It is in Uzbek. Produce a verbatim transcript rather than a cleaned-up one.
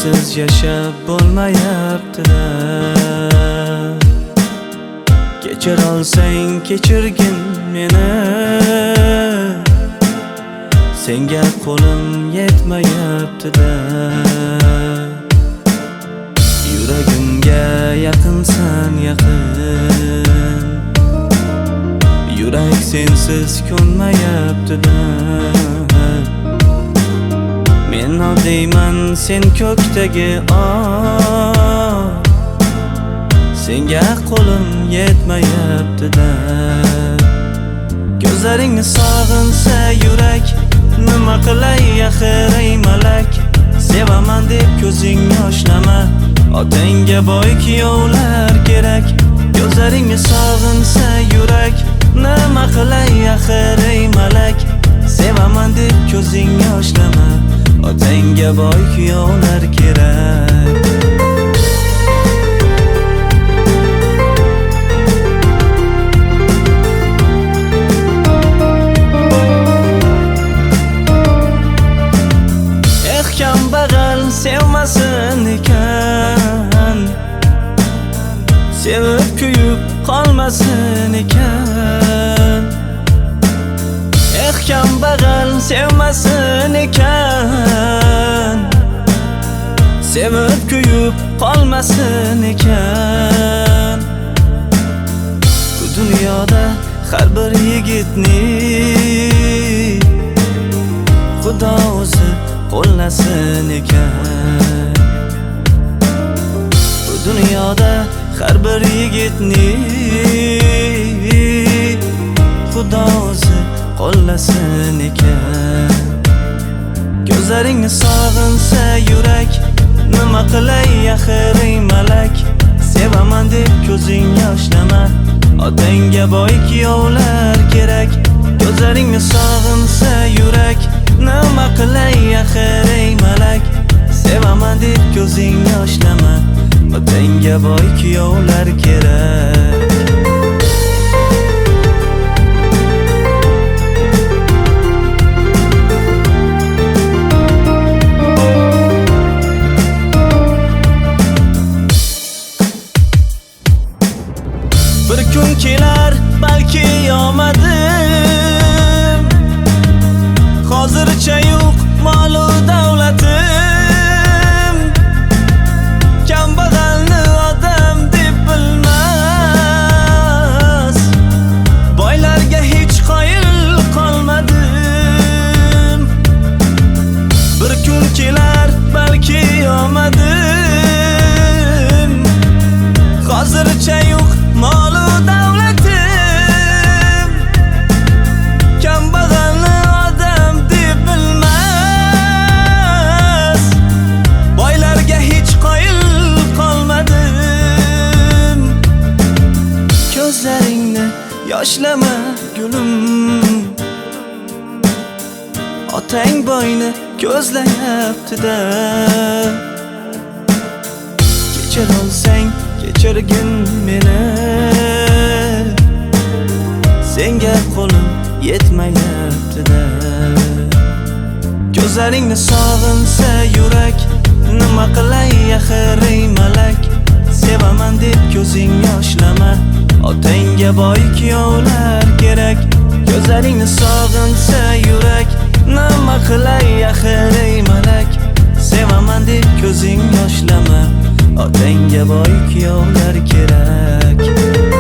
sensiz yashab bo'lmayapti-da. Kechir olsang kechirgin meni, senga qo'lim yetmayapti-da. Yuragimga yaqinsan yaqin, yurak sensiz ko'nmayapti-da. Men oldayman sen ko'kdagi oy, senga qo'lim yetmayapti-da. Ko'zlaringni sog'insa yurak, nima qilay axir ey malak. Sevaman deb ko'zing yoshlama, otangga boy kuyovlar kerak. Ko'zlaringni sog'insa yurak, nima qilay axir ey malak. Sevaman deb ko'zing yoshlama, otangga boy kuyovlar kerak. Kambag'al sevmasin ekan, sevib kuyib qolmasin ekan. Eh kambag'al sevmasin ekan, sevib kuyib qolmasin ekan. Bu dunyoda har bir yigitni Xudo o'zi qo'llasin ekan. Bu dunyoda har bir yigitni Xudo o'zi qo'llasin ekan. Ko'zlaringni sog'insa yurak, nima qilay axir ey malak. Sevaman deb ko'zing yoshlama, otangga boy kuyovlar kerak. Ko'zlaringni sog'insa yurak, nima qilay axir ey malak. Sevaman deb ko'zing yoshlama, otangga boy kuyovlar kerak. Bir kun kelar balki omadim, hozircha yo'q mol-u davlatim. Kambag'alni odam deb bilmas, boylarga hech qoyil qolmadim. Bir kun kelar balki omadim, hozircha yo'q mol-u davlatim. Kambag'alni odam deb bilmas, boylarga hech qoyil qolmadim. Ko'zlaringni yoshlama gulim, otang boyni ko'zlayapti-da. Kechir olsang kechirgin meni, senga qo'lim yetmayapti-da. Ko'zlaringni sog'insa yurak, nima qilay axir ey malak. Sevaman deb ko'zing yoshlama, otangga boy kuyovlar kerak. Ko'zlaringni sog'insa yurak, nima qilay axir ey malak. Sevaman deb ko'zing yoshlama, otangga boy kuyovlar kerak.